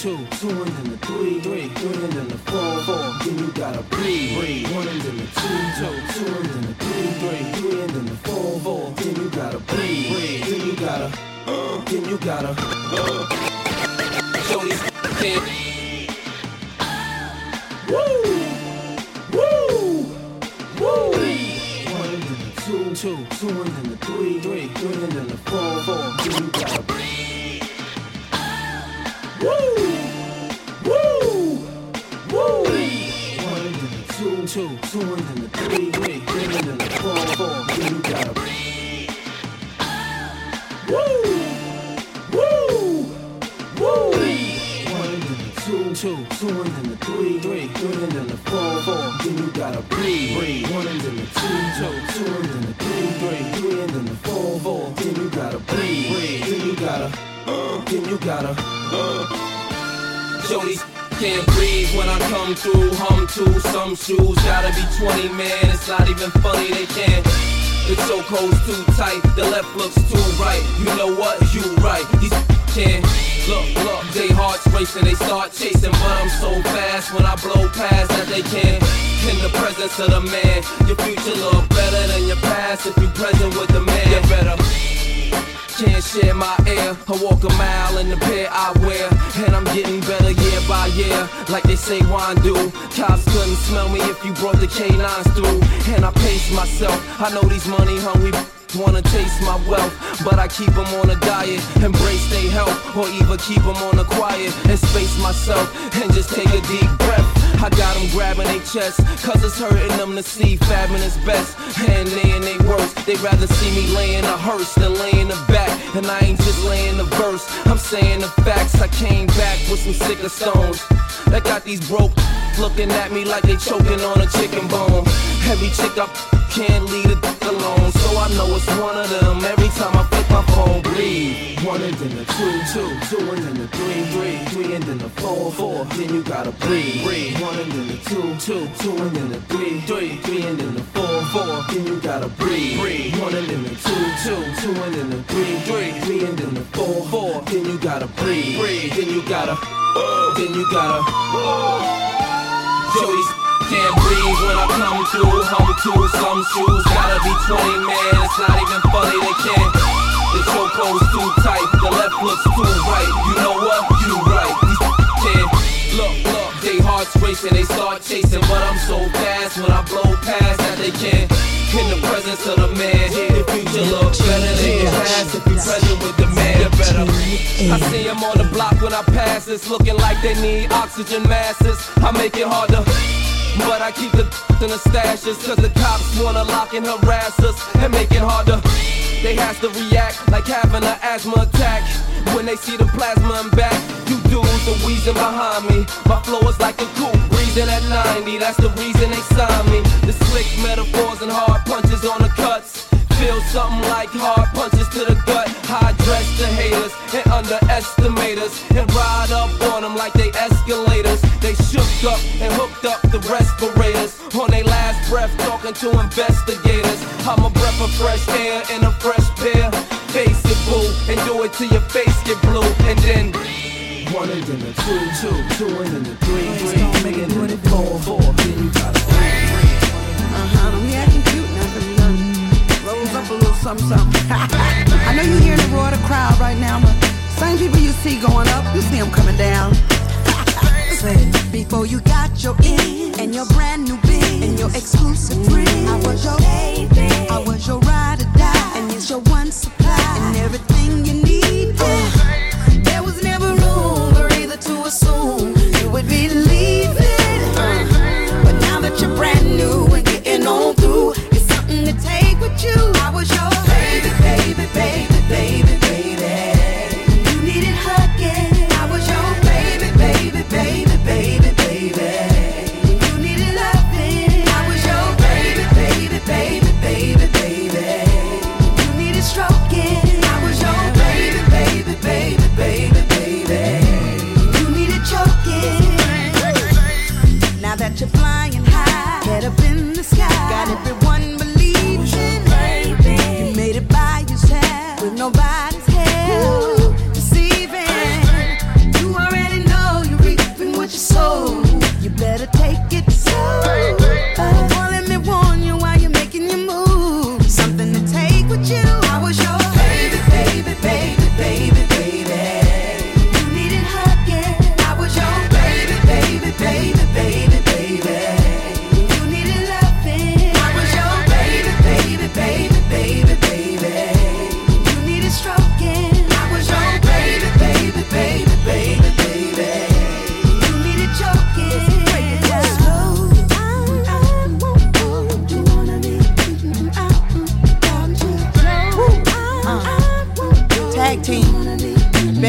two, two and then the three, three, three and then the four, four. Then you gotta breathe, one and then the two, two, two and then the three, three, three and then the four, four. Then you gotta breathe, then you gotta, then you gotta, show these can't. Woo, woo, woo. One and then the two, two, two and then the three, three, three and then the four, four. Then you gotta breathe. Woo, woo, woo. One and then the two, two, two and then the three, three, three and then the four, four. Then you gotta breathe. Woo, woo, woo. One and then the two, two, two and then the three, three, three and then the four, four. Then you gotta breathe. One and then the two, two, two and then the three, three, three and then the four, four. Then you gotta breathe. Then you gotta, then you gotta, Jody can't breathe when I come through, hum to some shoes. Gotta be 20, man, it's not even funny, they can't. The chokehold's too tight, the left looks too right. You know what, you right, these can't. Look, they hearts racing, they start chasing. But I'm so fast when I blow past that they can't. In the presence of the man, your future look better than your past. If you present with the man, you better. Can't share my air, I walk a mile in the pair I wear. And I'm getting better year by year, like they say wine do. Cops couldn't smell me if you brought the canines through. And I pace myself, I know these money hungry wanna taste my wealth, but I keep them on a diet, embrace their health, or even keep them on the quiet, and space myself, and just take a deep breath. I got them grabbing their chest, cause it's hurting them to see fabbing is best, and they in they worst. They'd rather see me laying a hearse than laying the back, and I ain't just laying the verse, I'm saying the facts. I came back with some sicker stones, that got these broke looking at me like they choking on a chicken bone. Every chick up can't leave a dick alone, so I know it's one of them. Every time I flip my phone, breathe. One and then the two, two, two and then the three, three, three and then the four, four. Then you gotta breathe. One and then the two, two, two and then the three, three, three and then the four, four. Then you gotta breathe. One and then the two, two, two and then the three, three, three and then the four, four. Then you gotta breathe. Then you gotta, then you gotta. Jody's can't breathe when I come through, hum to some shoes. Gotta be 20, man, it's not even funny, they can't. The chokehold's too tight, the left looks too right. You know what, you right, these can't. Look, they hearts racing, they start chasing. But I'm so fast when I blow past that they can't. In the presence of the man, the future looks better than your past. If you present with the man, you better. I see them on the block when I pass, it's looking like they need oxygen masses. I make it hard to, but I keep the in the stashes, cause the cops wanna lock and harass us and make it harder. They has to react like having an asthma attack when they see the plasma and back. You dudes are wheezing behind me, my flow is like a coupe, breathing at 90, that's the reason they signed me. The slick metaphors and hard punches on the cuts feel something like hard punches to the gut. I address the haters and underestimate us and ride up on them like they escalators. They shook up and hooked up the respirators on their last breath, talking to investigators. I'm a breath of fresh air in a fresh pair. Face it, boo, and do it till your face get blue. And then one and then the two, two, two and then the three, three, three and then the four, four. Then you gotta don't be acting cute now, cause you done rose up a little something, something. I know you're hearing the roar of the crowd right now, but same people you see going up, you see them coming down. Before you got your in and your brand new biz and your exclusive friend, I was your baby, I was your ride or die, and it's your one supply and everything you need. There was never room for either to assume you would be leaving, but now that you're brand new and getting on through, it's something to take with you. I was your baby, baby, baby, baby, baby. You needed hugging. I was your baby, baby, baby, baby, baby. You needed loving. I was your baby, baby, baby, baby.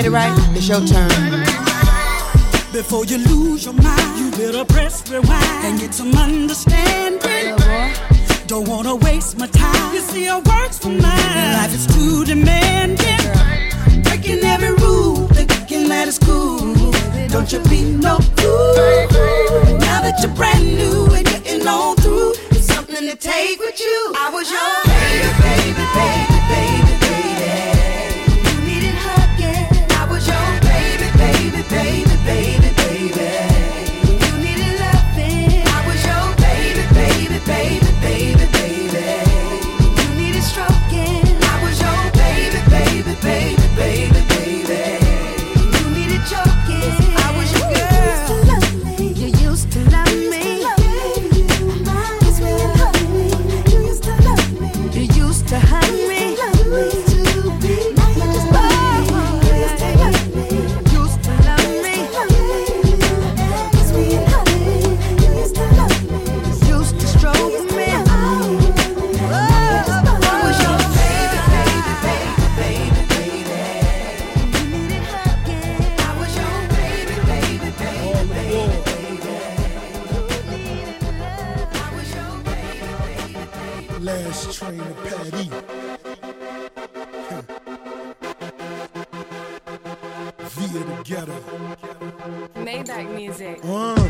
it right, it's your turn. Before you lose your mind, you better press rewind and get some understanding. Don't wanna waste my time. You see, I works for mine. Life is too demanding. Breaking every rule, thinking that it's cool. Don't you be no fool. Now that you're brand new and getting on through, it's something to take with you. I was your baby, baby, baby, baby, baby. You needed hugging. I was your baby, baby, baby, baby, baby. You needed loving. I was your baby, baby, baby, baby, baby. You needed stroking. I was your baby, baby, baby, baby, baby. You needed joking. I was your girl. You used to love me. You used to love me. You used to hug me. Now you just love me. Used to love me. Used to stroke me. I was your baby, baby, baby, baby, baby. You needed hugging. I was your baby, baby, baby, baby, baby. I was your baby, baby, baby. Last train to Patty. Via the ghetto. Maybach music.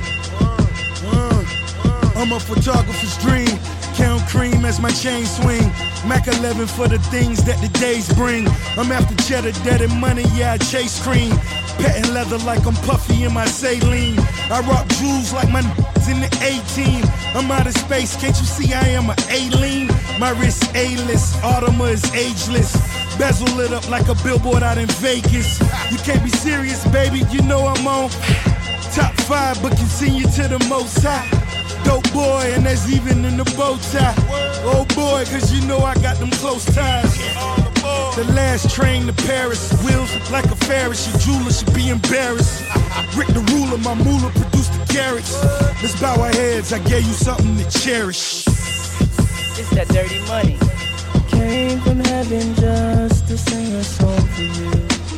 I'm a photographer's dream. Count cream as my chain swing. Mac 11 for the things that the days bring. I'm after cheddar, dead and money, yeah, I chase cream. Petting leather like I'm puffy in my saline. I rock jewels like my in the 18. I'm out of space, can't you see I am an alien? My wrist A-list, Audemars is ageless. Bezel lit up like a billboard out in Vegas. You can't be serious, baby, you know I'm on top 5, but continue to the most high. Dope boy, and that's even in the bow tie. Oh boy, cause you know I got them close ties. The last train to Paris, wheels like a Ferris. Your jeweler should be embarrassed. Rick the ruler, my moolah produced the carrots. Let's bow our heads, I gave you something to cherish. It's that dirty money. Came from heaven just to sing a song for you.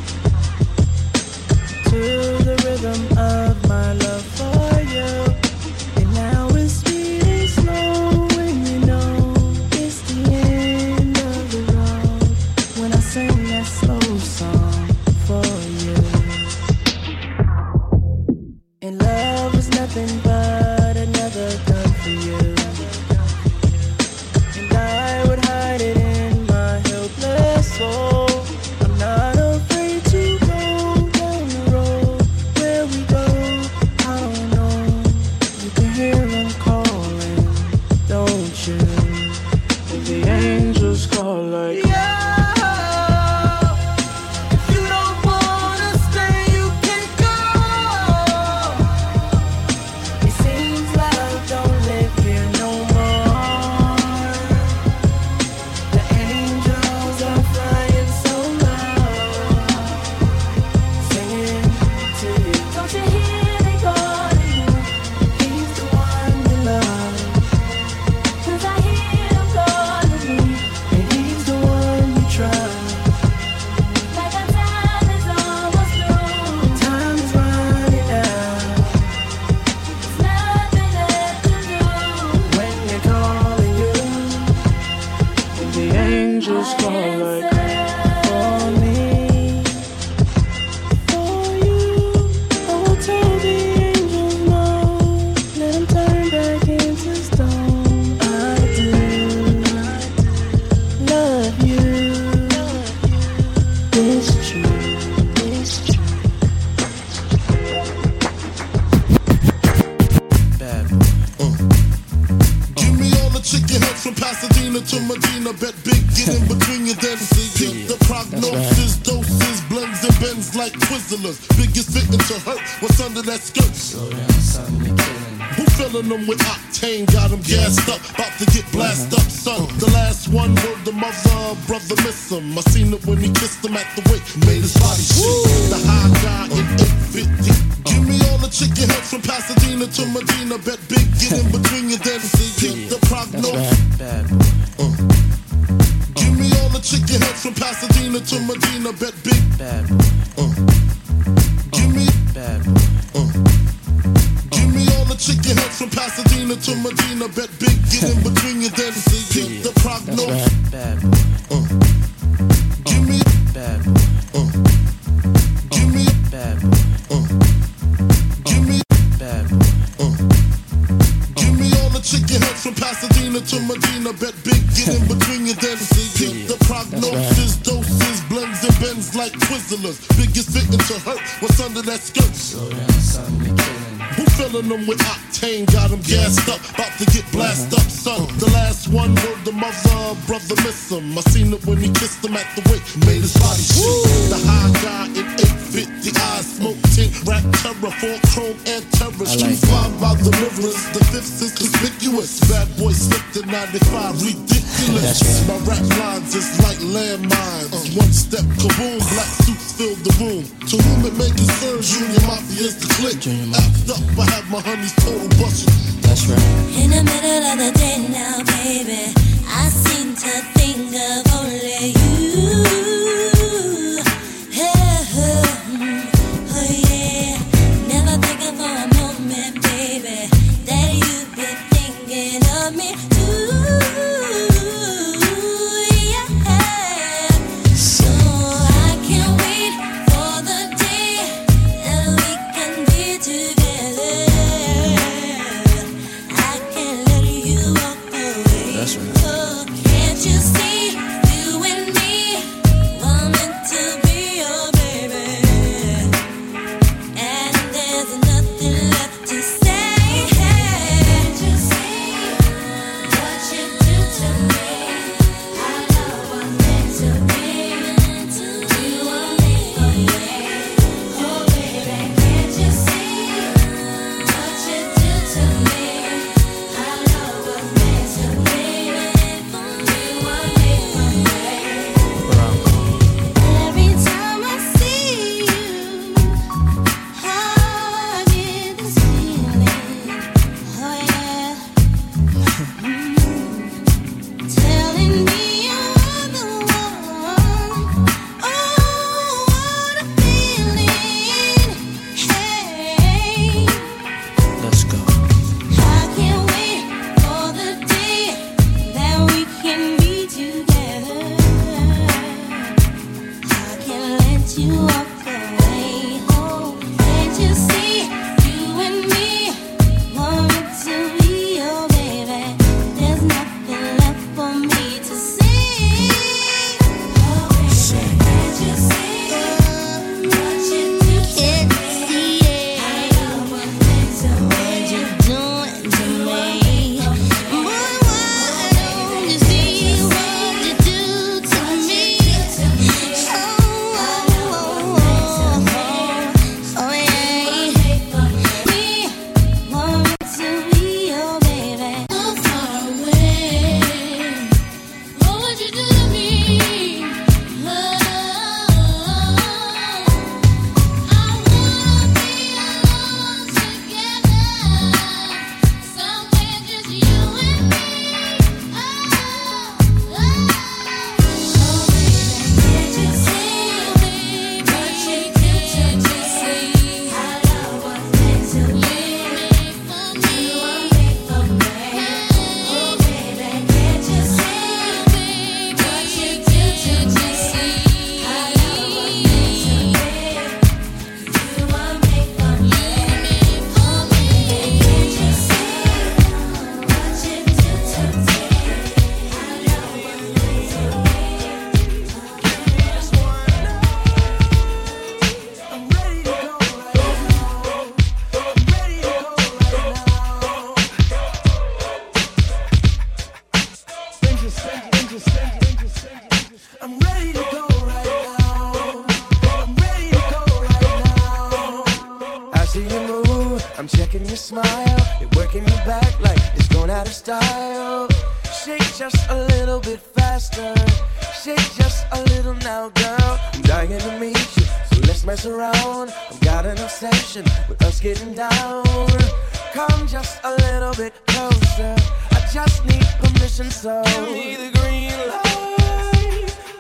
To the rhythm of my love for you. And now it's sweet and slow when you know it's the end of the road. When I sing that slow song for you. And love was nothing but another gun for you. And I would hide it in my helpless soul. I'm not afraid to go down the road. Where we go, I don't know. You can hear them calling, don't you? And the angels call like, to Medina, bet big, get in between your then see the prognosis, doses, blends and bends like Twizzlers. Biggest victim to hurt, what's under that skirt? Who filling them with octane, got them gassed up, about to get blasted up, son. The last one word the mother, brother miss him. I seen it when he kissed him at the wake, made his body shake. The high guy in 850. Give me all the chicken heads from Pasadena to Medina, bet big, get in between your then see the prognosis. Give me all the the chicken heads from Pasadena to Medina, bet big. Bad boy. Give me Bad boy. Give me all the chicken heads from Pasadena to Medina, bet big. Get in between you, then see get the prognosis. Bad boy. Give me Bad boy. Give me Bad boy. Give me Bad boy. Give me all the chicken heads from Pasadena to Medina, bet big. Get in between you, then see get the prognosis. Doses, blends and bends like Twizzlers. Biggest fitting to hurt what's under that skirt. Slow down, son, you're killing me. Who filling them with octane? Got them gassed up, about to get blasted up, son. The last one word the mother, brother miss him. I seen it when he kissed him at the wake, made his body shake. The high guy in 850 eyes, smoke tint, rap terror, full chrome and terror. Streets fly by the rivers, the fifth is conspicuous. Bad boy slipped in 95, ridiculous. My rap lines is like landmines. One step, kaboom, black suits fill the room. To whom it may concern, Junior Mafia is the clique. Act up, I have my honeys total busted. That's right. In the middle of the day now, baby, I seem to think of only you. Oh yeah, never thinking for a moment, baby, that you'd be thinking of me too. Yeah, so I can't wait for the day that we can be together. I can't let you walk away. That's right. Oh, can't you see you and me were meant to be your baby? And there's nothing left to say. Can't you see what you do to me? I know I'm meant to be. You are made for me. Oh baby, can't you see what you do to me? I know I'm meant to be. You are made for me. Every time I see you, I get this feeling. Oh yeah, telling me you're the one. Oh, what a feeling. Hey, Let's go. I can't wait for the day that we can be together. I can't let you walk away. Oh, can't you see you and me were meant to be your baby? There's nothing left for me to say. Oh, baby, can't you see what you do to me? I know I'm meant to be. What you doing to me? Boy, why don't you see what you do to me? Oh yeah. We were meant to be your baby. So far away. What would you do to me? Love. I wanna be alone together. Somewhere just you and me. Oh, baby, can't you see what you do to me? I know what's meant to be. You are made for me. Oh, baby, can't you see what you do to me? I know what's meant to be. You are made for me. Oh, baby, can't you see what you do to me? I know what's meant to be. I'm ready to go right now. I'm ready to go right now. I'm ready to go right now. I'm ready to go right now. I see you move, I'm checking your smile. You're working your back like it's going out of style. Shake just a little bit faster. Shake just a little now, girl. I'm dying to meet you, so let's mess around. I've got an obsession with us getting down. Come just a little bit closer. I just need permission, so give me the green light.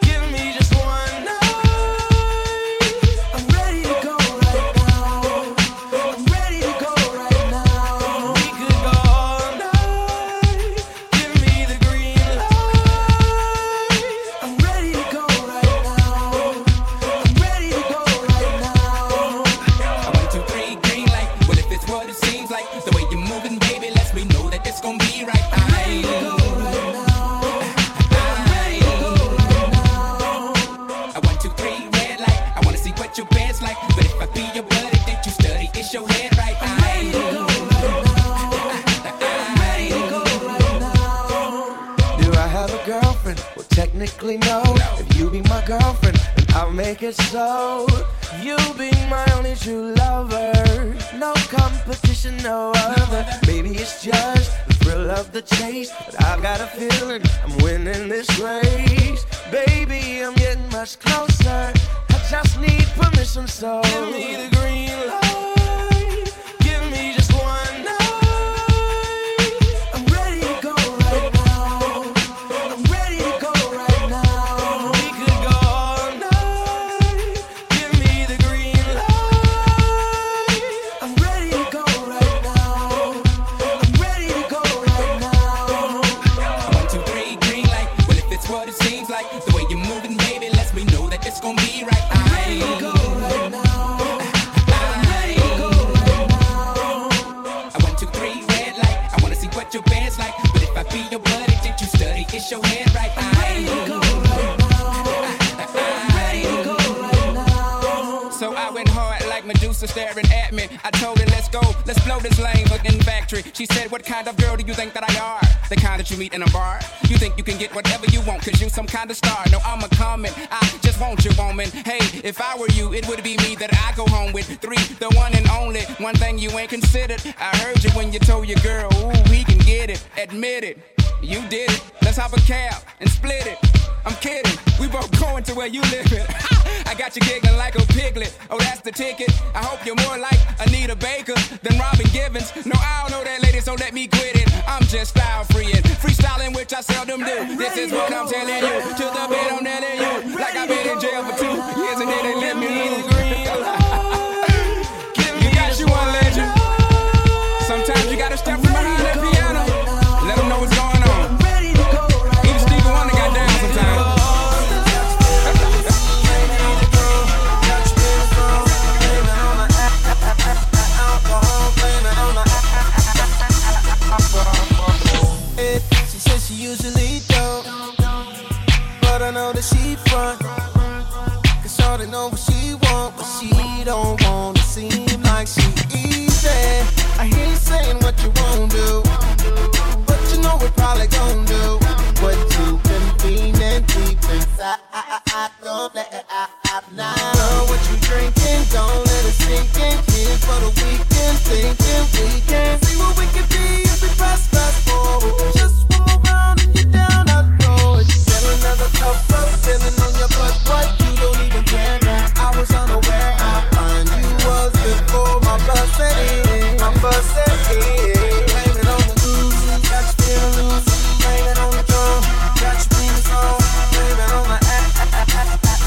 technically no. If you be my girlfriend, then I'll make it so. You be my only true lover. No competition, no other. Baby, it's just the thrill of the chase. But I've got a feeling I'm winning this race. Baby, I'm getting much closer. I just need permission, so give me the green light. Give me just one night. I'm ready to go right now. I'm ready to go right now. We could go all night. Give me the green light. I'm ready to go right now. I'm ready to go right now. 1, 2, 3, green light. Well, if it's what it seems like, the way you're moving, baby, lets me know that it's gonna be right. Go right now. Go right now. 1, 2, 3, red light. I wanna see what your band's like. But if I be your buddy, did you study? Is your head right? Go right now. Go right now. So I went hard like Medusa staring at me. I told her, let's go, let's blow this lane looking factory. She said, what kind of girl do you think that I are? The kind that you meet in a bar? You think you can get whatever you want, cause you some kind of star. No, I'm a comment, I just want your woman. Hey, if I were you, it would be me that I go home with. 3, the one and only. One thing you ain't considered, I heard you when you told your girl, ooh, we can get it. Admit it, you did it. Let's hop a cab and split it. I'm kidding, we both going to where you live it. I got you giggling like a piglet. Oh, that's the ticket. I hope you're more like Anita Baker than Robin Givens. No, I don't know that lady, so let me quit it. I'm just style free and freestyling, which I seldom do. This is what I'm telling you. To the bed, I'm telling you. Like I've been in jail for 2 years and then they let me leave the green light. You got you one legend. Sometimes you gotta step from behind that piano. Let them know what's going on. Even Stevie Wonder got down sometimes. She says she usually don't, but I know that she front. Cause shorty know what she want, but she don't wanna seem like she easy. I hear you saying what you won't do, but you know we probably gon' do what you been feeling deep inside. Don't let it out now. Girl, what you drinking? Don't let it sink in. Here for the weekend, thinking we can see what we can be if we fast forward. Just one more round and you're down, I know it. Get another cup of feeling on your butt, what you don't even care now. I was unaware how fine you was before my bus set in. My bus set in. Blame it on the booze, got you feeling loose. Blame it on the drum, got you feeling strong. Blame it on the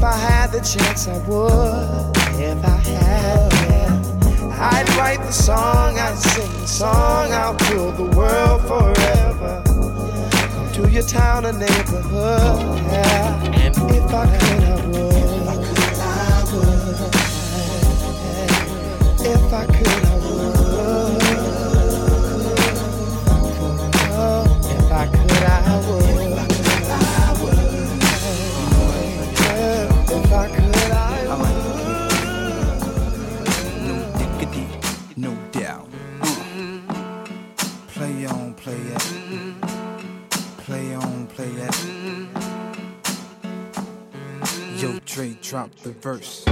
If I had the chance, I would. If I had it, I'd write the song, I'd sing the song, I'll rule the world forever. Come to your town or neighborhood, yeah. And if I could, I would. If I could, I would. If I could, I would. If I could, I would. No diggity, no doubt. Play on, play it. Play on, play it. Yo, Dre, drop the verse.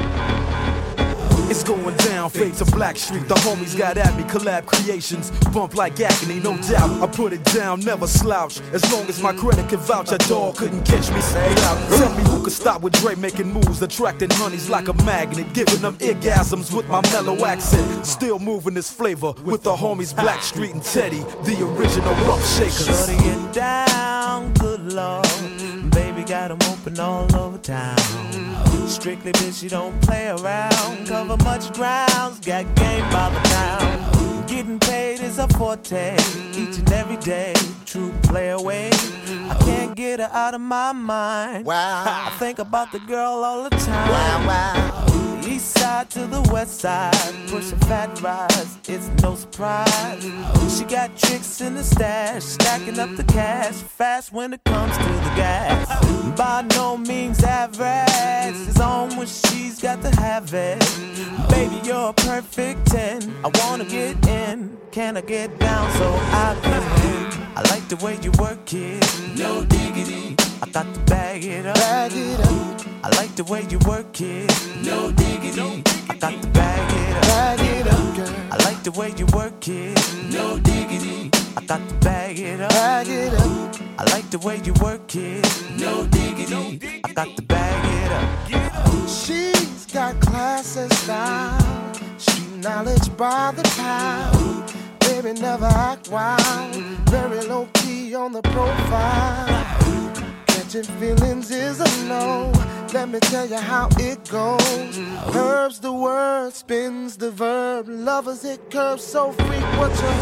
It's going down, fade to Black Street. The homies got at me, collab creations. Bump like agony, no doubt. I put it down, never slouch. As long as my credit can vouch, a dog couldn't catch me. Say out. Tell me who could stop with Dre making moves, attracting honeys like a magnet, giving them orgasms with my mellow accent. Still moving this flavor with the homies Black Street and Teddy, the original rough shakers. Shorty get down, good lord. Baby got them open all over town. Strictly bitch, you don't play around. Cover much grounds, got game by the pound. Getting paid is a forte, each and every day. True play away. I can't get her out of my mind. Wow. I think about the girl all the time. Wow, wow. East side to the west side, pushing fat rides, it's no surprise. She got tricks in the stash, stacking up the cash, fast when it comes to the gas. By no means average, it's on when she's got to have it. Baby, you're a perfect 10, I wanna get in, can I get down so I can? I like the way you work it, no diggity. I got to bag it up. Bag it up. I like the way you work it. No diggity. I got to bag it up. Bag it up, girl. I like the way you work it. No diggity. I got to bag it up. Bag it up. I like the way you work it. No diggity. I got to bag it up. She's got class and style, street knowledge by the pound. Baby never act wild, very low key on the profile. Catching feelings is a no. Let me tell you how it goes. Curves the word, spins the verb. Lovers it curves so freak what you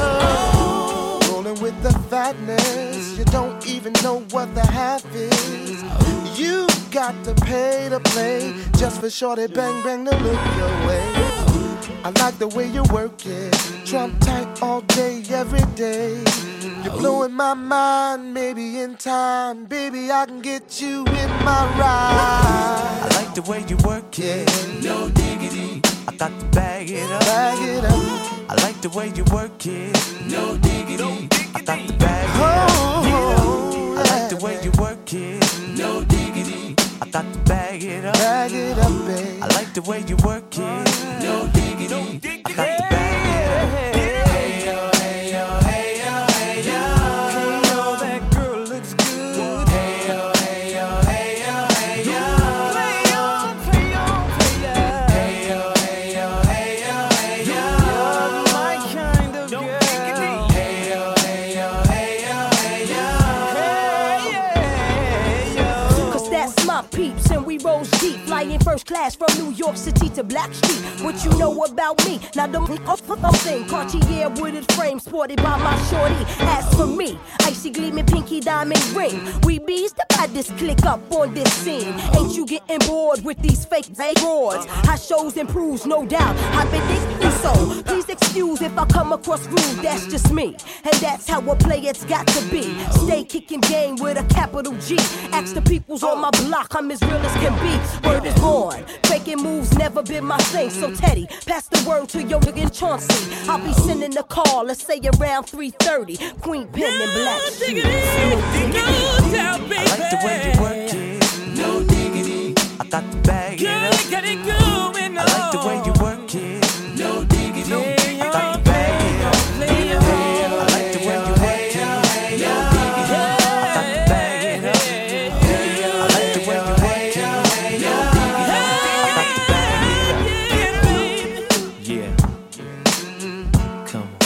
heard. Rolling with the fatness, you don't even know what the half is. You got to pay to play just for shorty bang bang to look your way. I like the way you work it, Trump tight all day, every day. You're blowing my mind, maybe in time, baby, I can get you in my ride. I like the way you work it, no diggity. I got to bag it up. Bag it up. I like the way you work it, no diggity. I got to bag it up. I like the way you work it, no diggity. I got to bag it up. Bag it up, babe. I like the way you work it, no diggity. I got to bag it up. Hey yo, hey yo, hey yo, hey yo. Hey yo, that girl looks good. Hey yo, hey yo, hey yo, hey yo. Play on, play on, play on. Hey yo, hey yo, hey yo, hey yo. You're my kind of girl. Hey yo, hey yo, hey yo, hey yo. Cause that's my peeps and we rose deep. Flying first class from New York City to Black Street. What you know about me? Now the thing, Cartier wooded frame sported by my shorty. As for me, icy gleaming pinky diamond ring. We bees the baddest click up on this scene. Ain't you getting bored with these fake broads? How shows improves, no doubt. I've been thinking so. Please excuse if I come across rude. That's just me, and that's how a player's got to be. Stay kicking game with a capital G. Ask the peoples on my block, I'm as real as can be. Word is born. Faking moves never been my thing. So Teddy, pass the word to your nigga Chauncey. I'll be sending a call, let's say around 3:30. Queen Pen and Black Street. I like the way you work it, no diggity. I got the bag it up. I like the way you work it, no diggity. I got the bag it up. I like the way you work it, no diggity. I got the bag it up. I like the way you work it, no diggity. I got the bag it up. Yeah. Come on.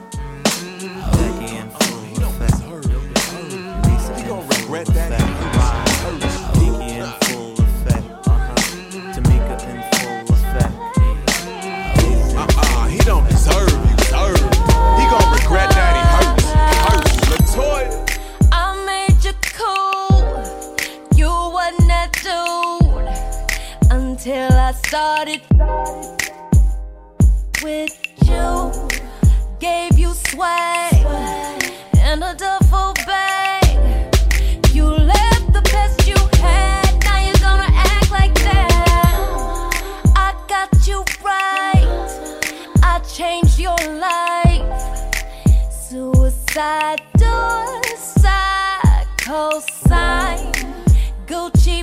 Back in full effect. We gon' regret that. till I started with you. Gave you swag and a duffel bag. You left the best you had, now you're gonna act like that. I got you right, I changed your life. Suicide doors, side cosign, Gucci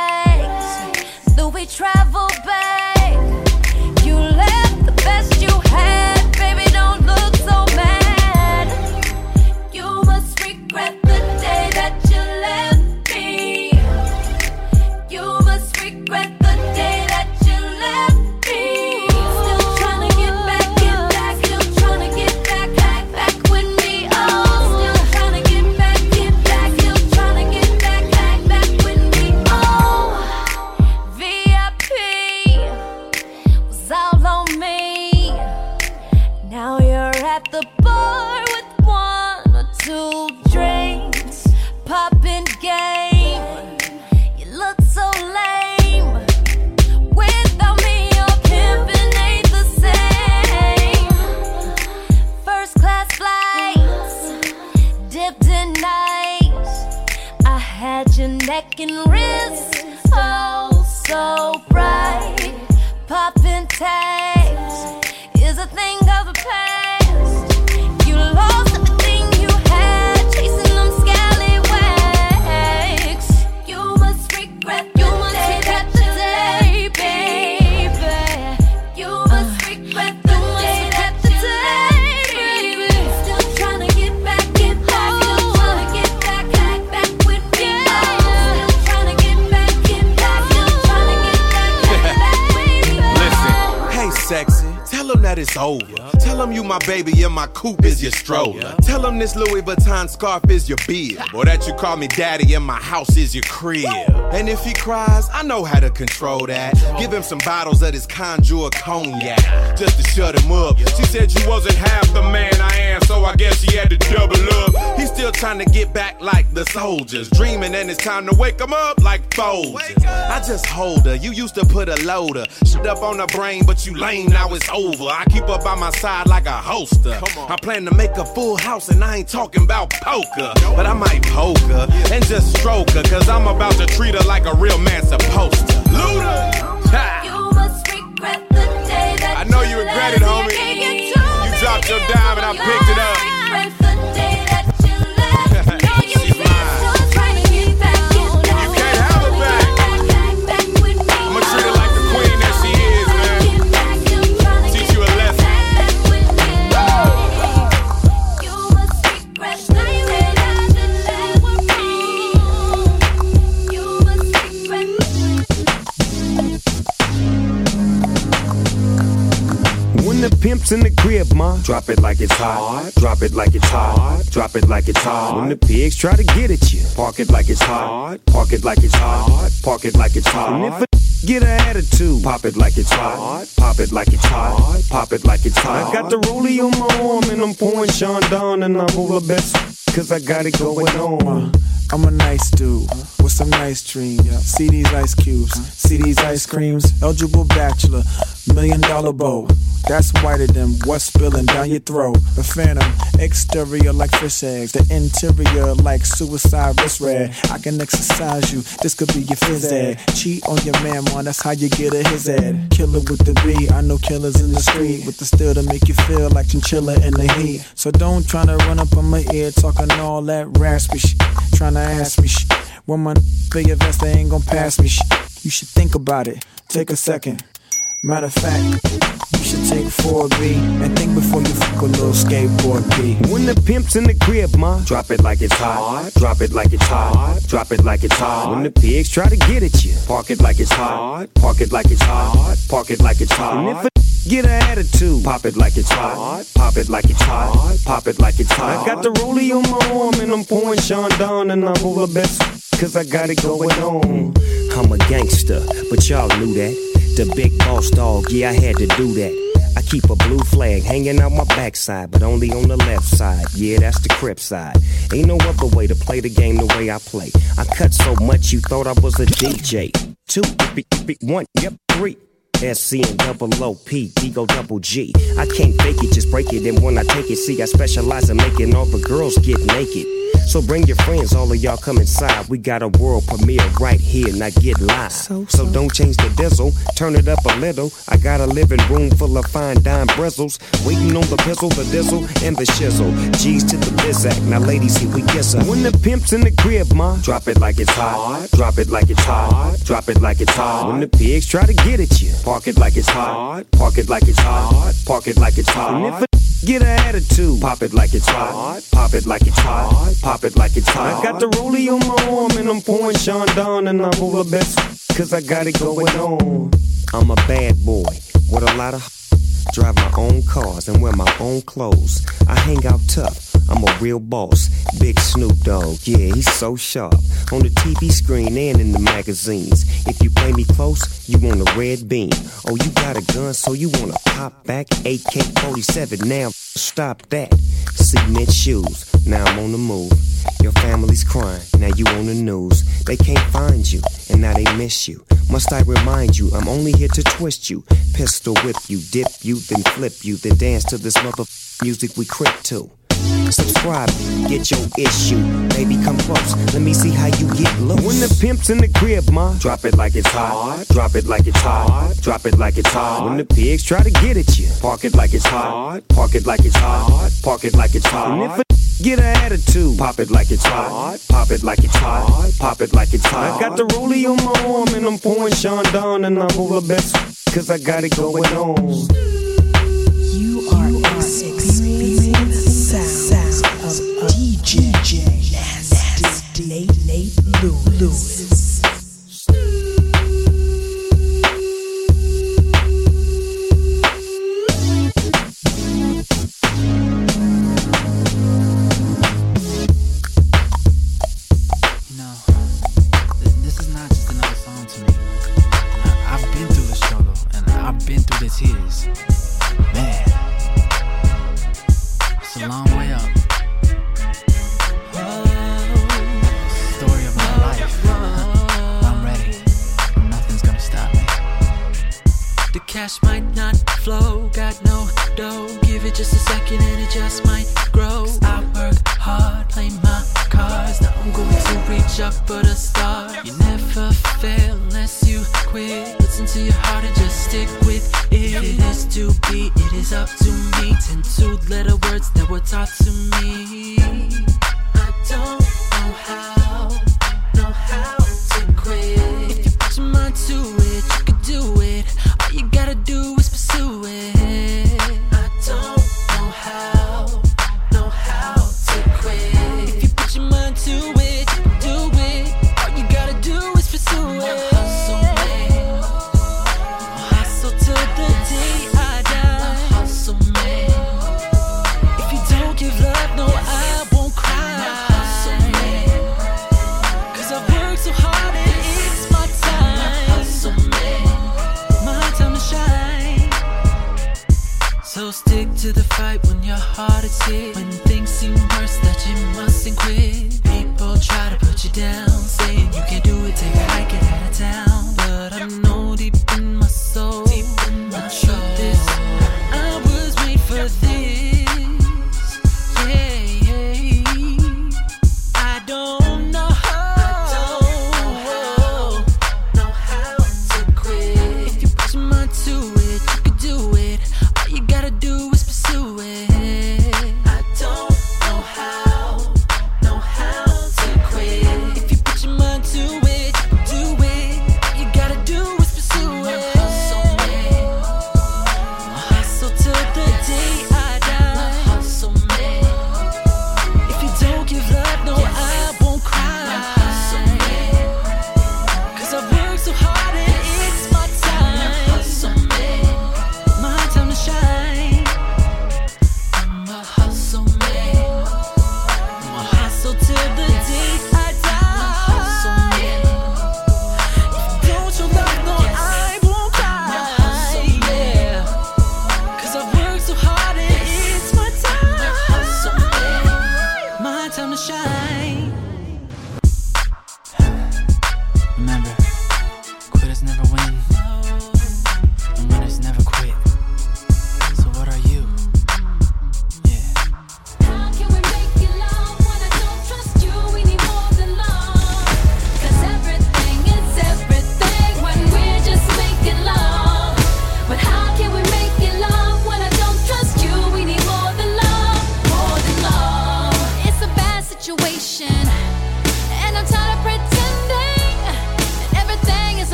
rags, Louis travel bag. You left the best you had, baby, don't look so mad. You must regret the day that you left me. You must regret the day that you left me. Still trying to get back, still trying to get back with me. Oh, still trying to get back, still trying to get back with me. Oh, VIP was all on me. Now you're at the bar with one or two drinks, popping game. You look so lame. Without me, your pimpin' ain't the same. First class flights, dipped in nights. I had your neck and wrist, oh so bright. Popping tags is a thing of the past. You lost everything you had, chasing them scallywags. You must regret the day that you baby. You must regret the day that you baby. Still trying to get back, still trying to get back with me. Still trying to get back, still trying to get back with me. Listen, hey sexy, tell him that it's over. Tell him you my baby and my coupe is your stroller. Tell him this Louis Vuitton scarf is your bib, or that you call me daddy and my house is your crib. And if he cries, I know how to control that. Give him some bottles of this Conjure cognac, just to shut him up. She said you wasn't half the man I am, so I guess she had to double up. He's still trying to get back like the soldiers, dreaming and it's time to wake him up like Folgers. I just hold her, you used to put a loader, shit up on her brain, but you lame, now it's over. I keep her by my side like a holster. I plan to make a full house and I ain't talking about poker, but I might poke her and just stroke her, cause I'm about to treat her like a real man supposed to. Luda! You must regret the day that I know you regret it, homie. You dropped your dime and I picked it up. She's mine. You can't have her back. I'ma treat her like the queen that she is, man. Teach you a lesson. You must regret the day that you left me. You must regret. When the pimp's in the crib, ma, drop it like it's hot. Drop it like it's hot. Drop it like it's hot. When the pigs try to get at you, park it like it's hot. Park it like it's hot. Park it like it's hot. And if a get an attitude, pop it like it's hot. Pop it like it's hot. Pop it like it's hot. I got the rollie on my arm and I'm pouring Sean down and I'm all the best, cause I got it going on. I'm a nice dude with some nice dreams. See these ice cubes, see these ice creams. Eligible bachelor, $1 million bow. That's whiter than what's spilling down your throat. The phantom, exterior like fish eggs, the interior like suicide wrist red. I can exercise you, this could be your phys ed. Cheat on your man, man, that's how you get a his ed. Killer with the B, I know killers in the street with the steel to make you feel like chinchilla in the heat. So don't tryna run up on my ear talking all that raspy shit, tryna ask me shit. When my big vest, they ain't gon' pass me shit. You should think about it, take a second. Matter of fact, you should take 4B and think before you fuck a little skateboard P. When the pimp's in the crib, ma, drop it like it's hot. Drop it like it's hot. Drop it like it's hot. When the pigs try to get at you, park it like it's hot. Park it like it's hot. Park it like it's hot. And if a get an attitude, pop it like it's hot. Pop it like it's hot. Pop it like it's hot. I got the rollie on my arm and I'm pouring Sean down and I'm all the best, cause I got it going on. I'm a gangster, but y'all knew that. The big boss dog, yeah, I had to do that. I keep a blue flag hanging out my backside, but only on the left side. Yeah, that's the Crip side. Ain't no other way to play the game the way I play. I cut so much you thought I was a DJ. 2, big 1, yep, 3. SCN-double-O-P, D-O-double-G. I can't fake it, just break it. And when I take it, see, I specialize in making all the girls get naked. So bring your friends, all of y'all come inside. We got a world premiere right here, now get live. So don't change the diesel, turn it up a little. I got a living room full of fine dime bristles. Waiting on the pistol, the diesel, and the shizzle. G's to the bizac, now ladies, here we kiss her. When the pimp's in the crib, ma, drop it like it's hot. Drop it like it's hot. Drop it like it's hot. When the pigs try to get at you, park it like it's hot. Park it like it's hot. Park it like it's hot. And if a get an attitude, pop it like it's hot. Pop it like it's hot. Pop it like it's hot. I got the rollie on my arm and I'm pouring Sean Don and I'm all the best cause I got it going on. I'm a bad boy with a lot of drive my own cars and wear my own clothes. I hang out tough. I'm a real boss. Big Snoop Dogg, yeah, he's so sharp. On the TV screen and in the magazines. If you play me close, you want a red beam. Oh, you got a gun, so you wanna pop back? AK-47, now stop that. Cement shoes, now I'm on the move. Your family's crying, now you on the news. They can't find you, and now they miss you. Must I remind you, I'm only here to twist you. Pistol whip you, dip you, then flip you. Then dance to this mother music we crip to. Subscribe, get your issue. Baby, come close, let me see how you get loose. When the pimp's in the crib, ma, drop it like it's hot. Drop it like it's hot. Drop it like it's hot. When the pigs try to get at you, park it like it's hot. Park it like it's hot. Park it like it's hot. And if a get an attitude, pop it like it's hot. Pop it like it's hot. Pop it like it's hot. I got the rollie on my arm and I'm pouring Sean Don and I'm all the best cause I got it going on. You are experiencing the sounds of DJ Nasty Nate Lewis. Tears. Man, it's a long way up. Story of my life. I'm ready. Nothing's gonna stop me. The cash might not flow, got no dough. Give it just a second and it just might grow. I work hard, play my cards. Now I'm going to reach up for the stars. You never fail unless you quit. Listen to your heart and just stick with it. It is to be, it is up to me. 10 two-letter words that were taught to me. I don't know how to quit. If you put your mind to it, you can do it. All you gotta do is pursue it. I don't know how to quit. If you put your mind to it, you can do it. All you gotta do is pursue it. Hustle till the day I die. Hustle, man. If you don't give love, no, I won't cry. Hustle, man.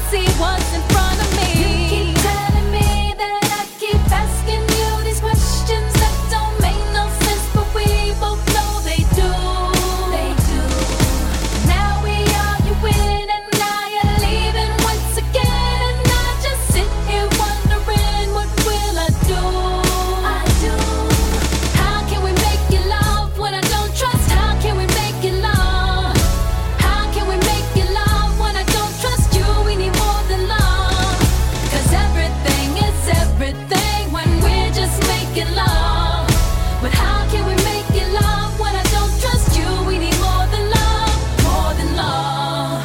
see what's in front of me. You keep telling me that I keep asking you these questions that don't make no sense, but we both know they do. They do. Now we arguing and now you're leaving once again, and I just sit here wondering what will I do? I do. How can we make you love when I don't trust? How can we make you love? How can we make you love when I don't trust you? We need more than love. 'Cause everything is everything when we're just making love. But how can we make you love when I don't trust you? We need more than love, more than love.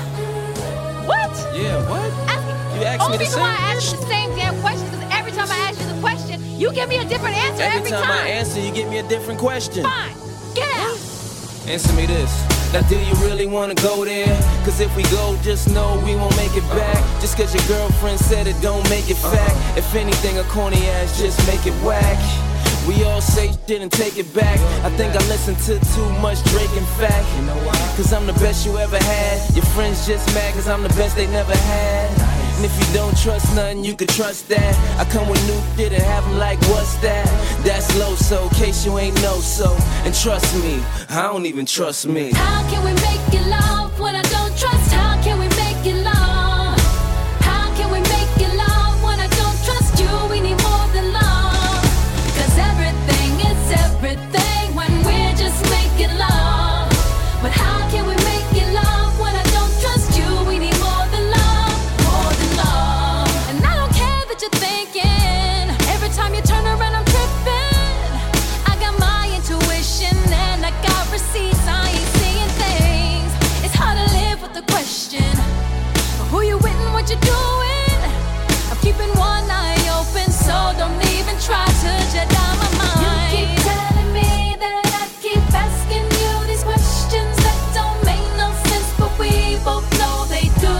What? Yeah, what? You asked Only me the reason why same. I ask you the same damn question is every time I ask you the question, you give me a different answer every Every time I answer, you give me a different question. Fine. Get out. Answer me this. Now do you really wanna go there? 'Cause if we go, just know we won't make it back. Just 'cause your girlfriend said it, don't make it fact. If anything, a corny ass just make it whack. We all say shit and take it back. I think I listened to too much Drake and Fact. 'Cause I'm the best you ever had. Your friends just mad 'cause I'm the best they never had. And if you don't trust nothing, you can trust that. I come with new shit and have them like, what's that? That's low, so in case you ain't know so. And trust me, I don't even trust me. How can we make you love when I don't trust? How can we make you love? How can we make you love when I don't trust you? We need more than love. 'Cause everything is everything when we're just making love. But how can we make you love when I don't trust you? We need more than love, more than love. And I don't care that you're thinking every time you turn around I'm tripping. I got my intuition and I got receipts. I ain't seeing things. It's hard to live with the question, who you with and what you doing? I'm keeping one eye open, so don't even try to jet down my mind. You keep telling me that I keep asking you these questions that don't make no sense, but we both know they do.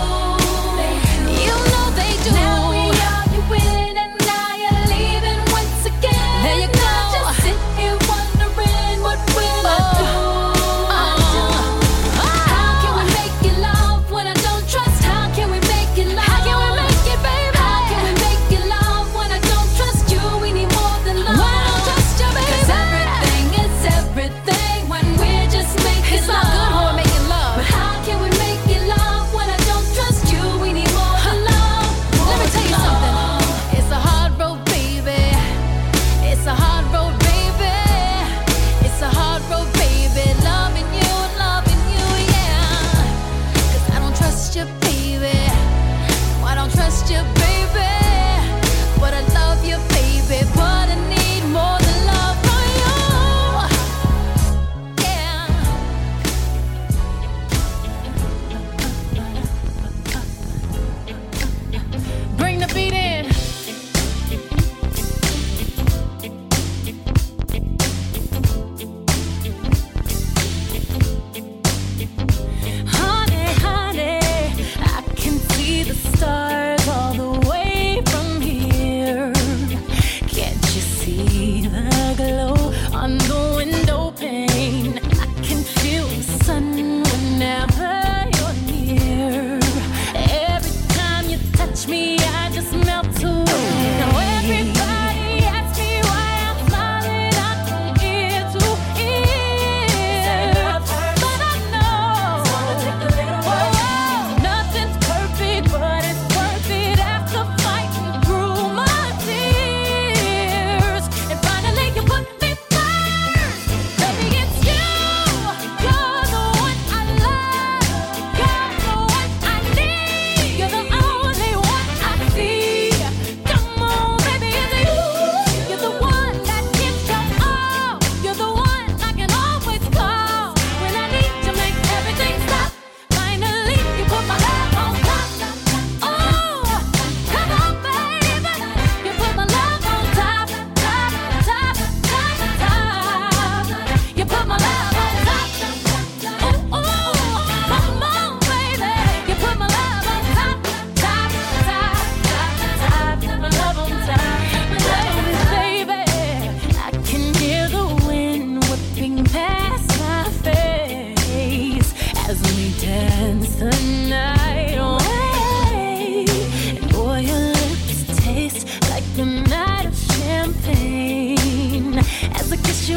You know they do. Now we arguing and now you're leaving once again. There you go. I just sit here wondering what will I do? How can we make you love when I don't trust? How can we make you love? How can we make it, baby? How can we make you love when I don't trust you? We need more than love.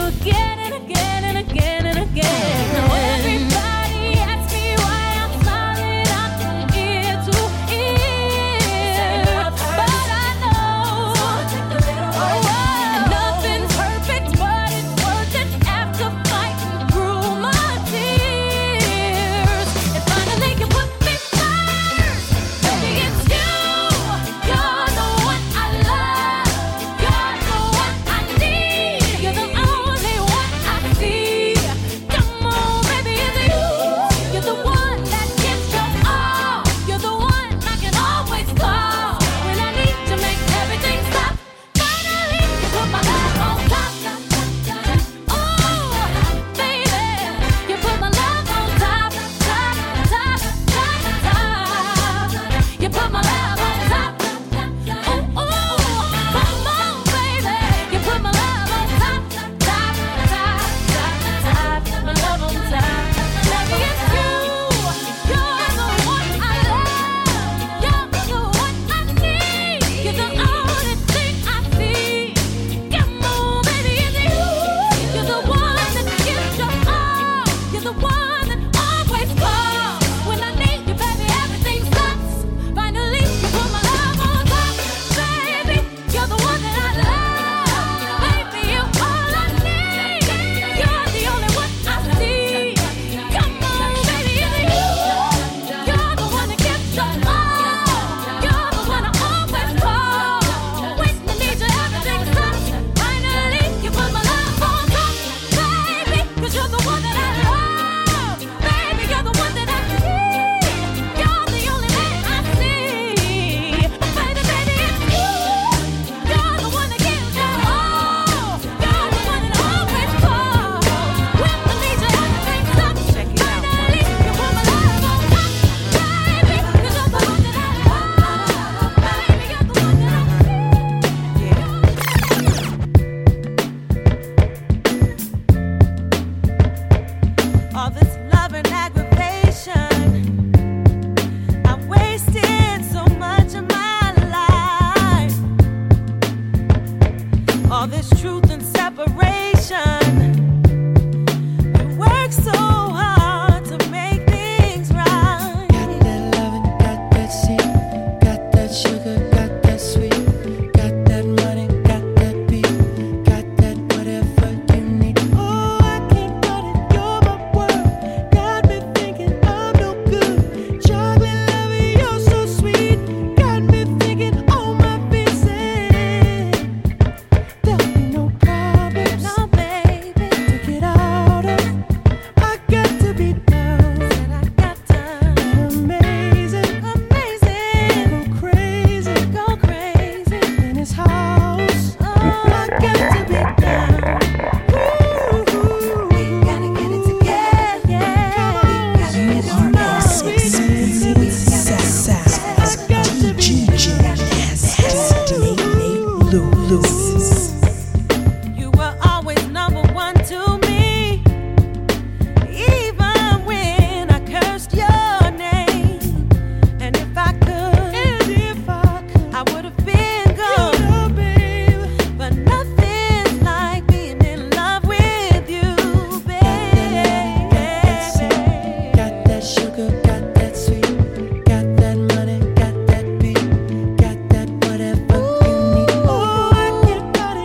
again and again and again and again. Now everybody asks me why I'm smiling out from ear to ear, but I know nothing's perfect, but it's worth it after fighting through my tears. And finally you put me first, baby, it's you. You're the one I love. You're the one I need. You're the only one I see. Come on, baby, it's you. You're the one that gives your all. You're the one I can always call when I need to make everything stop. Finally, you put my love on top. Oh, baby, you put my love on top, top, top, top, top. You put my love on top. Oh, come on, baby, you put my love on top, top, top, top, top. My love on top. Baby, it's you. You're the one I love. You're the one I need. You're the only thing I see. Come on, baby, it's you. You're the one that gives your all. You're the one that always calls when I need you, baby. Everything stops. Finally, you put my love on top, baby. You're the one that I love, baby. You're all I need. You're the only one I see. Come on, baby, it's you. You're the one that gives your all. You're the one I always call when I need you. Everything stops. Finally, you put my love on top, baby. 'Cause you're the one that I love, baby. You're the one that I need. You're the only man I see, baby, baby, it's you. You're the one that gives your all. You're the one that I always call when I need you. Everything stops. Finally, you put my love on top, baby. 'Cause you're the one that I love, baby. You're the one that I All this love and aggravation, I've wasted so much of my life. All this truth and separation, we work so hard to make things right. Got that loving, got that seed, got that sugar, got that sweet, got that money, got that beat, got that whatever you need. Oh, I can't cut it, you're my world. Got me thinking I'm no good. Chocolate loving, you're so sweet. Got me thinking all my pieces. There'll be no problems, no baby, to get out of. I got to be down, and I got time. Amazing, amazing. Go crazy in his house. Oh, I got to be down. We gotta get it together. You were always number one to me, even when I cursed your name. And if I could, I would have been gone. But nothing's like being in love with you, baby. Got that sugar, got that sweet, got that money, got that beat, got that whatever you need. Oh, I can't cut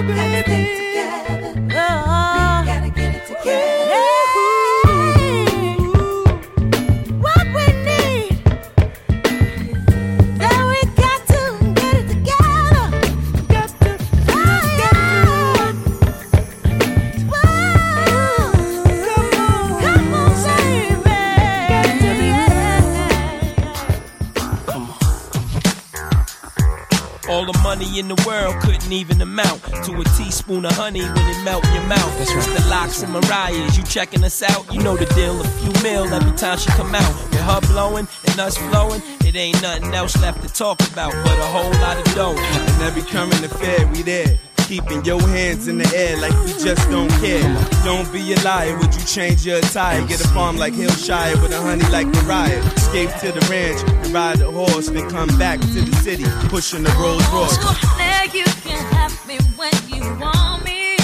All the money in the world couldn't even amount to a teaspoon of honey when it melt in your mouth. That's right. The Locks and Mariah's, you checking us out? You know the deal, a few mil every time she come out. With her blowing and us flowing, it ain't nothing else left to talk about but a whole lot of dough. And every current affair, we there. Keeping your hands in the air like we just don't care. Don't be a liar, would you change your attire? Get a farm like Hillshire with a honey like Mariah. Escape to the ranch and ride a horse, then come back to the city, pushing the Rolls Royce. There you can have me when you want me.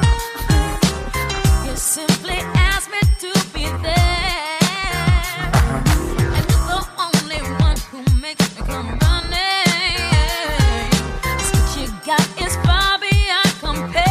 You simply ask me to be there. And you're the only one who makes me come running. 'Cause what you got is far beyond compare.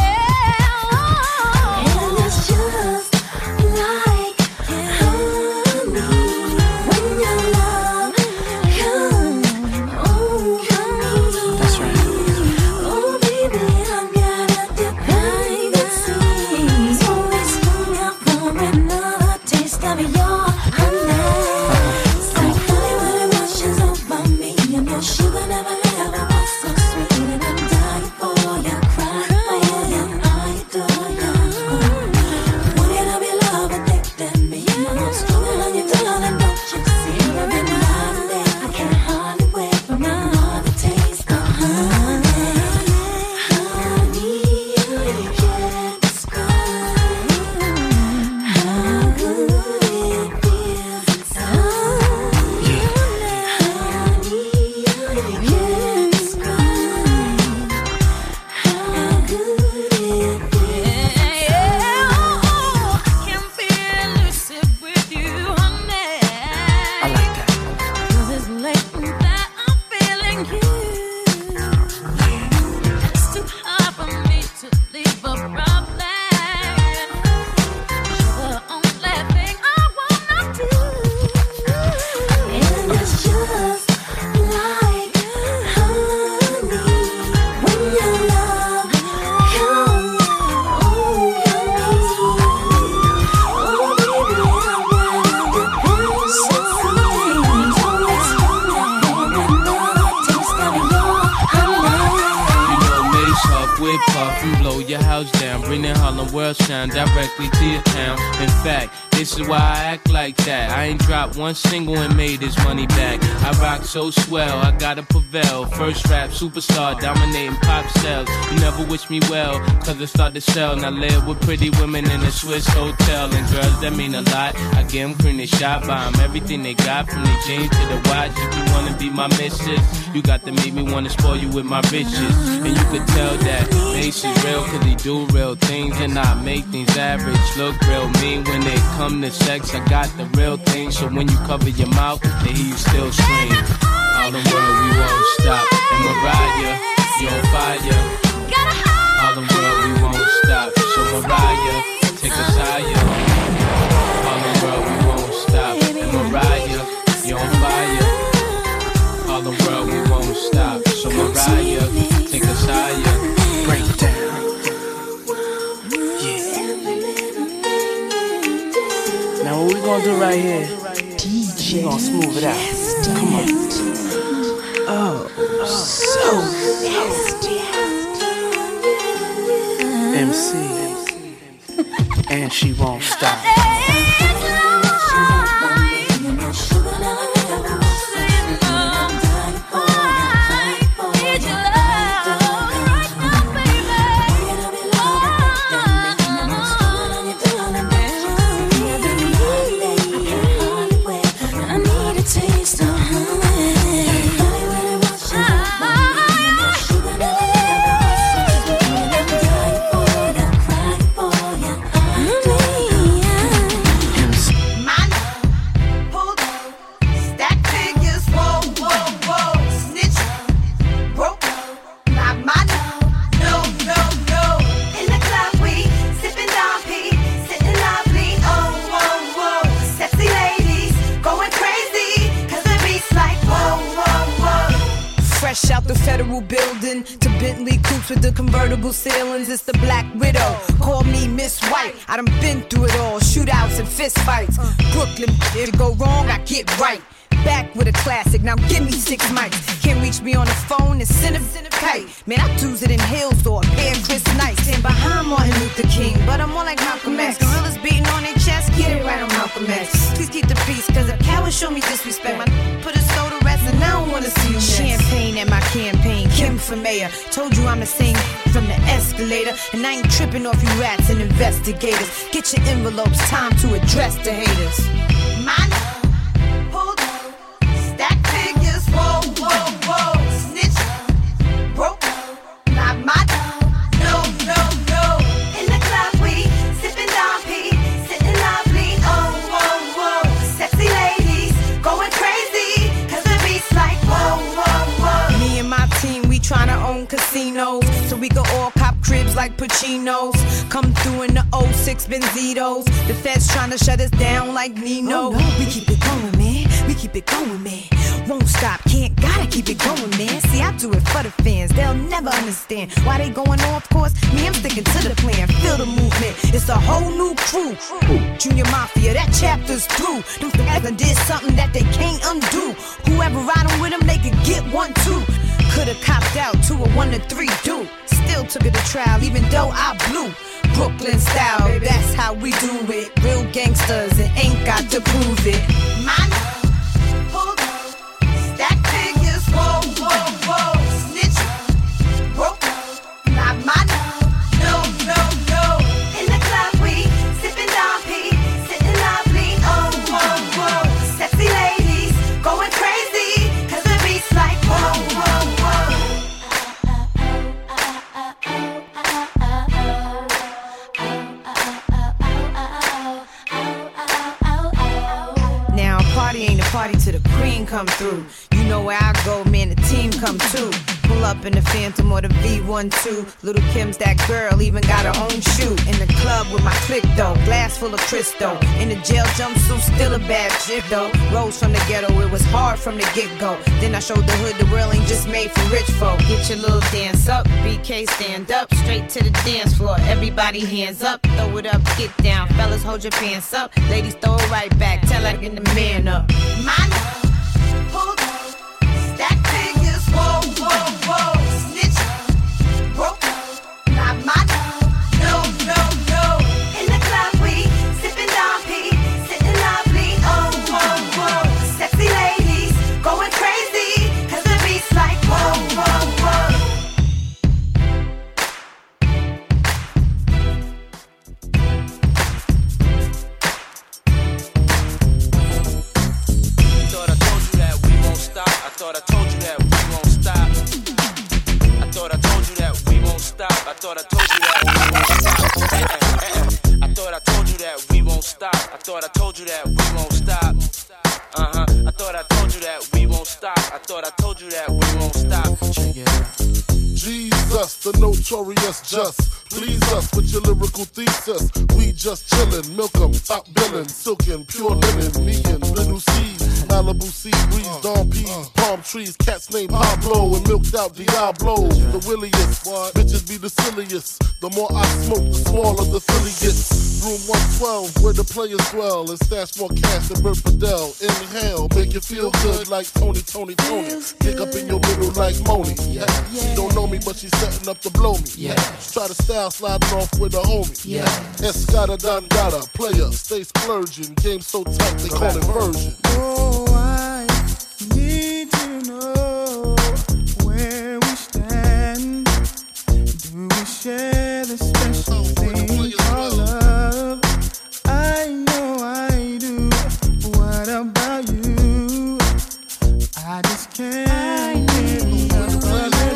And it's just like honey when your love comes. Oh, honey. That's right. Oh, baby, I've got a dependency. Always hung out for another taste of your honey. It's like honey when it washes over me. And your sugar never was so sweet. And I'm dying for you, crying for you, I adore you. Wanting to be loved, addicted me. I'm stronger on your darling, don't you see? Every night and day, I can't hardly wait for another taste of honey. Honey, I can't describe how good it feels inside. Honey, I can't describe how good it feels inside. Oh, I can be elusive with you, honey. I like that. 'Cause it's late that I'm feeling you. It's too hard for me to leave a problem. You're the only thing I wanna do. And it's just like honey when your love comes. Oh, honey. Oh, baby, I'm ready to push it. Always hungry for another taste of your honey. You know, Mace Huff, Whip Puff, and blow your house down. Bring the Harlem World shine directly to your town. In fact, this is why I act like that. I ain't dropped one single and made this money back. I rock so swell, I gotta prevail. First rap superstar, dominating pop sales. You never wish me well, 'cause I start to sell. Now live with pretty women in a Swiss hotel. And girls that mean a lot, I get them cream, they shot by 'em. Everything they got, from the jeans to the watch. If you wanna be my missus, you got to make me wanna spoil you with my riches. And you could tell that Mace is real, 'cause he do real things. And I make things average look real mean. When they come to sex, I got the real thing. So when you cover your mouth, they hear you still scream. All the world, we won't stop. And Mariah, you on fire. All the world, we won't stop. So Mariah, take us higher. All the world, we won't stop. And Mariah, you on fire. All the world, we won't stop. So Mariah, take us higher. Break it down. Now what we gonna do right here? We gonna smooth it out. Come on. Oh, so nasty. MC, and she won't stop. Bentley coupes with the convertible ceilings. It's the Black Widow. Call me Miss White. I done been through it all. Shootouts and fist fights. Brooklyn, if it go wrong, I get right. Back with a classic, now give me 6 mics. Can't reach me on the phone and send a kite. Man, I do it in Hills or a pair of Chris Knights. And behind Martin Luther King, but I'm more like Malcolm X. Gorillas beating on their chest, get it right on Malcolm X. Please keep the peace, cause a coward show me disrespect. My put his soul to rest and I don't wanna see you next. Champagne at my campaign, Kim for mayor. Told you I'm the same from the escalator. And I ain't tripping off you rats and investigators. Get your envelopes, time to address the haters. My stack figures, whoa, whoa, whoa. Snitch, broke, not my, no, no, no. In the club we sipping Dom P, sitting lovely, oh, whoa, whoa. Sexy ladies going crazy, cause the beat's like, whoa, whoa, whoa. Me and my team, we tryna own casinos, so we can all cop cribs like Pacino's. Come through in the 06 Benzitos. The feds tryna shut us down like Nino. Oh, no, we keep it going, man. We keep it going, man. Won't stop, can't, gotta keep it going, man. See, I do it for the fans, they'll never understand why they going off course. Me, I'm sticking to the plan. Feel the movement, it's a whole new crew. Junior Mafia, that chapter's through. Them guys done did something that they can't undo. Whoever riding with them, they could get 1, 2. Could've copped out to a 1 to 3 dude. Still took it to trial, even though I blew. Brooklyn style, that's how we do it. Real gangsters and ain't got to prove it. My stack figures, whoa, whoa, whoa. Snitch, broke, not my, no, no, no. In the club we sipping Dom P, sitting lovely, oh, whoa, whoa. Sexy ladies going crazy, cause the beat's like, whoa, whoa, whoa. Now a party ain't a party till the queen come through. You know where I go, man, the team come too. Pull up in the Phantom or the V12. Little Kim's that girl, even got her own shoe. In the club with my clique though, glass full of Cristo. In the jail jumpsuit, still a bad chick though. Rose from the ghetto, it was hard from the get-go. Then I showed the hood the world ain't just made for rich folk. Get your little dance up, BK stand up, straight to the dance floor. Everybody hands up, throw it up, get down. Fellas hold your pants up, ladies throw it right back. Tell her to get the man up. My stack figures, whoa, whoa, whoa. Snitch, broke, not my, no, no, no. In the club we sipping Dom P, sitting lovely, oh, whoa, whoa. Sexy ladies going crazy, cause the beat's like, whoa, whoa, whoa. thought I told you that we won't stop. I thought I told you that we won't stop. I thought I told you that we won't stop. I thought I told you that we won't stop. I thought I told you that we won't stop. I thought I told you that we won't stop. I thought I told you that we won't stop. Check it out. Jesus, the notorious just. Please us with your lyrical thesis. We just chillin', milk 'em, top billin', silkin', pure linen, me and little C's, Malibu sea breeze, Dawn peas, palm trees, cats named Pablo and milked out Diablo. The williest, bitches be the silliest. The more I smoke, the smaller the silly gets. Room 112, where the players dwell, and stash more cash than Bert Fidel. Inhale, make you feel good like Tony. Dig up in your middle like Moni. Yeah. She don't know me, but she's setting up to blow me. Yeah. Try to style sliding off with a homie. Yeah. Escada Dangada, player, stay splurging. Game so tight, they call it version. Oh, I need to know where we stand. Do we share the special thing called love? I know I do. What about you? I just can't get enough of your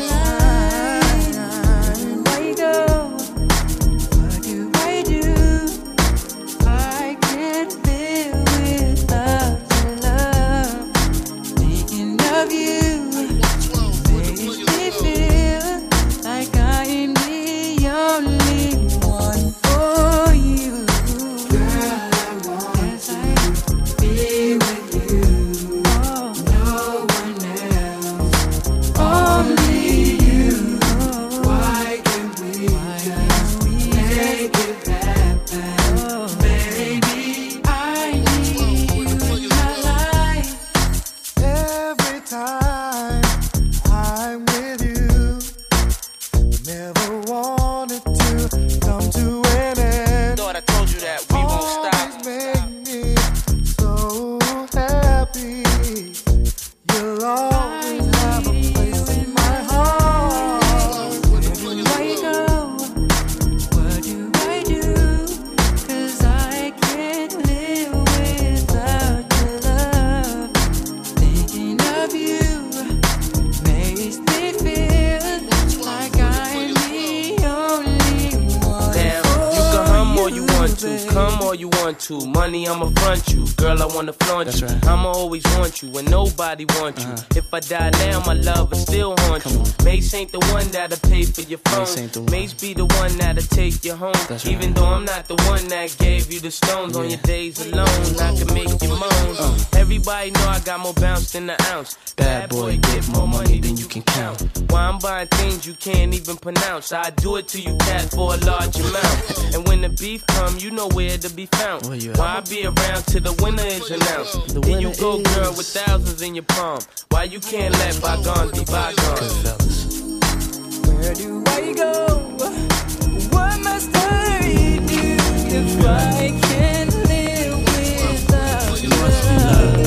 time. Where you go? What do I do? I can't live without your love. Never wanted to come to an end. Thought I told you that we won't stop. Always make me so happy. You'll always have a place in my heart. Where you go? What do I do? 'Cause I can't live without your love. Thinking of you makes me feel like I'm the only one. Damn, you can hum all you want to, come all you want to. Money, I'ma front you. Girl, I wanna flaunt you. I'ma always want you when nobody wants you. If I die now, my love will still haunt you. Mace ain't the one that'll pay for your phone. Mace be the one that'll take you home. Even though I'm not the one that gave you the stones on your days alone, I can make you moan. Everybody know I got more bounce than an ounce. Bad boy, get more money than you can count. Why I'm buying things you can't even pronounce. I do it to you, cat, for a large amount. And when the beef come, you know where to be found. Why I be around till the winner is announced. Then you go, girl, with thousands in your palm. Why you can't let bygones be bygones? Where do I go? What must I do if I can't live without your love?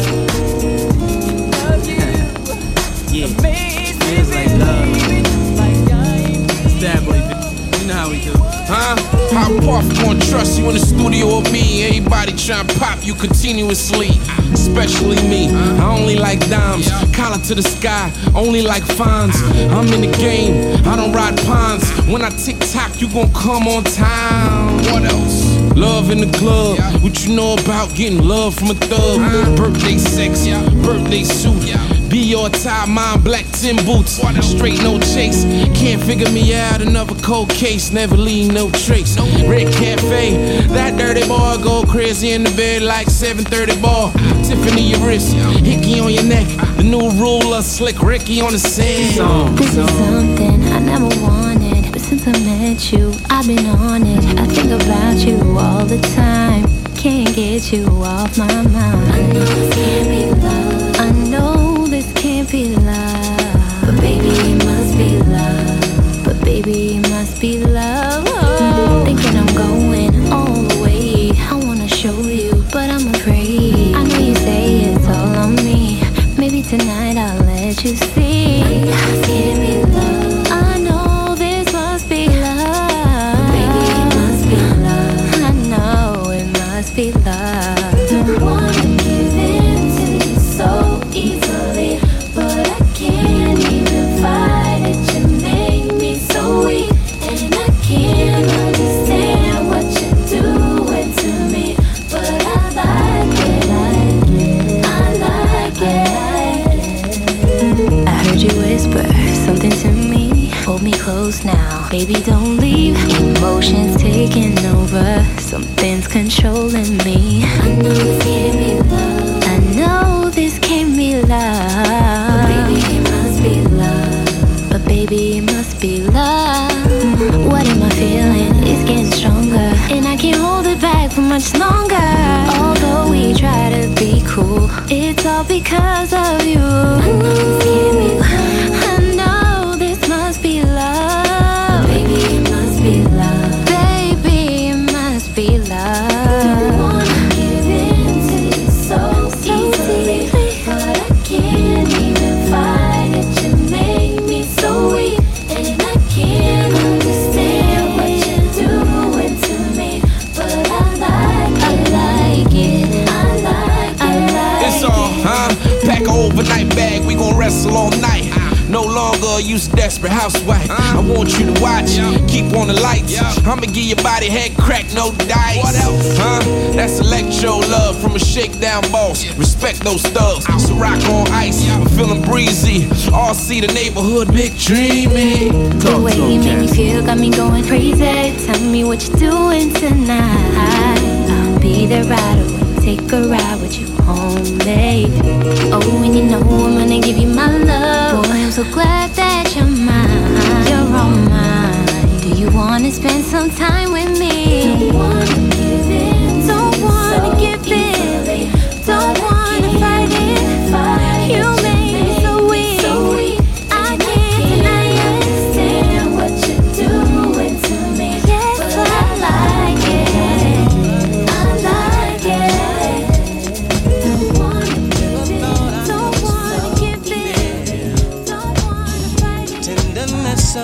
Love you. Yeah. Amazing, Feels like love. like I'm That boy, you know how we do. Huh? How Puff gon' trust you in the studio with me? Everybody tryna pop you continuously, especially me. I only like dimes, collar to the sky, only like fines. I'm in the game, I don't ride pines. When I tick-tock, you gon' come on time. What else? Love in the club, what you know about getting love from a thug? Birthday sex, birthday suit. Be your tie, mine black Tim boots. Straight no chase, can't figure me out. Another cold case, never leave no trace. Red Cafe, that dirty boy go crazy in the bed like 7:30 ball. Tiffany your wrist, hickey on your neck. The new ruler, slick Ricky on the set. This is something I never wanted, but since I met you, I've been on it. I think about you all the time, can't get you off my mind. I know this can't be love. I know this can't be love, but baby it must be love. But baby it must be love. Oh, thinking I'm going all the way. I wanna show you, but I'm afraid. I know you say it's all on me. Maybe tonight I'll let you see. I know this can't be love. I know this must be love. But baby it must be love. I know it must be love. Don't wanna give in to you so easily, but I can't even fight it. You make me so weak, and I can't understand what you're doing to me. But I like it, I like it. I heard you whisper something to me. Hold me close now, baby, don't leave. Emotions taking over, something's controlling me. I know this can't be love. I know this can't be love. But baby, it must be love. But baby, it must be love. What am I feeling? It's getting stronger, and I can't hold it back for much longer. Although we try to be cool, it's all because of you. I know this can't be love. I know this must be love. But baby, it must be love. Baby, it must be love. Don't wanna give in to you so easily, but I can't even fight it. You make me so weak, and I can't understand what you're doing to me. But I like it, I like it. It's all, huh? Pack an overnight bag, we gon' wrestle all night. No longer a used desperate housewife. I want you to watch, keep on the lights. I'ma give your body head crack, no dice. What else? Huh? That's electro love from a shakedown boss. Respect those thugs, so rock on ice. I'm feeling breezy. All see the neighborhood, big dreaming. The way you make me feel got me going crazy. Tell me what you're doing tonight. I'll be there right away. Take a ride with you home, babe. Oh, and you know I'm gonna give you my love. Boy, I'm so glad that you're mine. You're all mine. Do you wanna spend some time with me? Don't wanna give in. Don't wanna give in. Don't wanna fight it. You make me so weak. I can't deny it. Understand what you're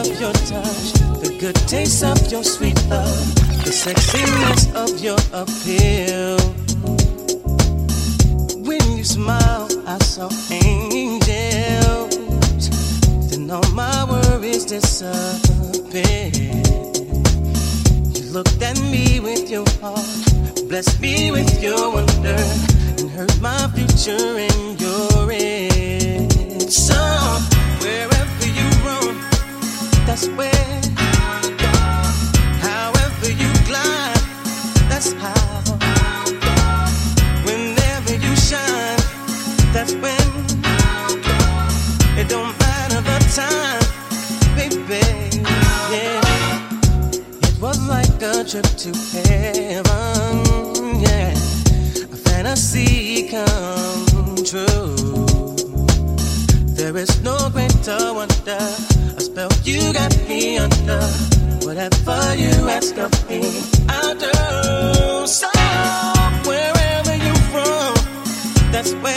of your touch, the good taste of your sweet love, the sexiness of your appeal. When you smile, I saw angels. Then all my worries disappeared. You looked at me with your heart, blessed me with your wonder, and heard my future in your end. So wherever you roam, that's where. However you glide, that's how. Whenever you shine, that's when. It don't matter the time, baby. Yeah. It was like a trip to heaven. Yeah. A fantasy come true. There is no greater wonder. A spell you got me under. Whatever you ask of me, I'll do. So wherever you're from, that's where.